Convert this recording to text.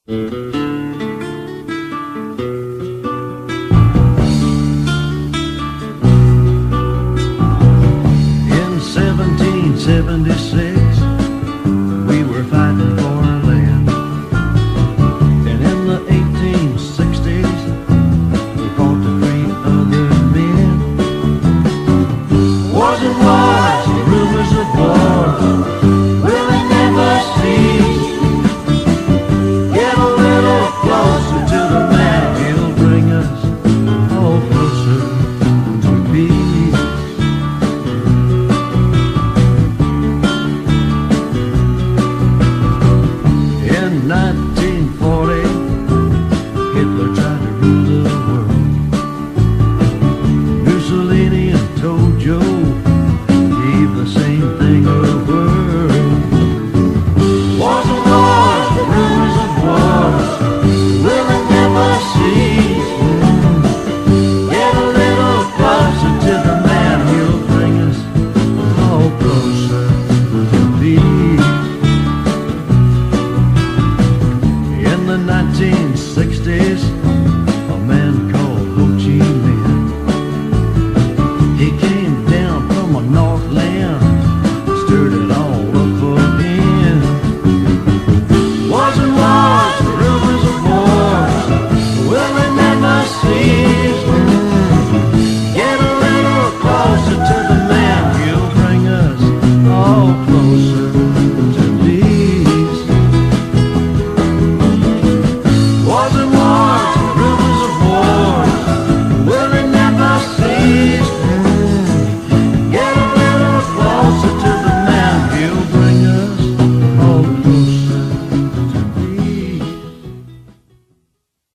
In 1776, we were fighting for our land. And in the 1860s, we fought to free other men. Wars and wars, rumors of wars, will they never cease? Get a little closer to the man, he'll bring us all closer to peace. In 1940, Hitler tried to rule the world. Mussolini and Tojo gave the same thing a whirl. Wars and wars, rumors of wars, will it never cease? Get a little closer to the man, he'll bring us all closer to peace. In the 1960s,